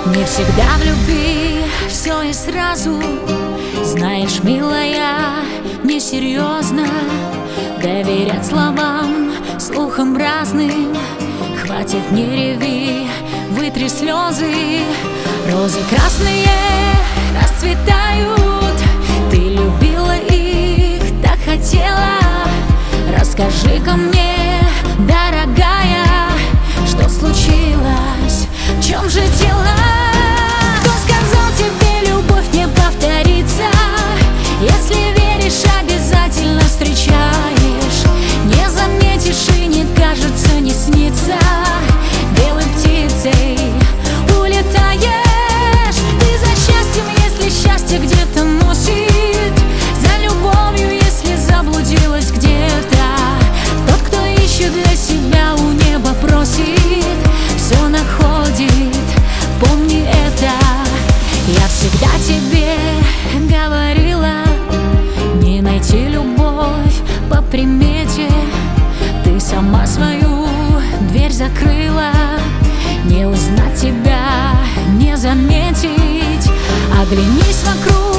Не всегда в любви все и сразу. Знаешь, милая, несерьезно доверять словам, слухам разным. Хватит, не реви, вытри слезы. Розы красные расцветают. Ты любила их, так хотела. Расскажи-ка мне, дорогая, что случилось, в чем же дело? Кто сказал тебе, любовь не повторится? Если веришь, обязательно встречаешь. Не заметишь и не кажется, не снится. Белой птицей улетаешь. Ты за счастьем, если счастье где-то носит. За любовью, если заблудилась где-то. Тот, кто ищет для себя, у неба просит, все находит, помни это. Я всегда тебе говорила, не найти любовь по примете. Ты сама свою дверь закрыла. Не узнать тебя, не заметить. Оглянись вокруг.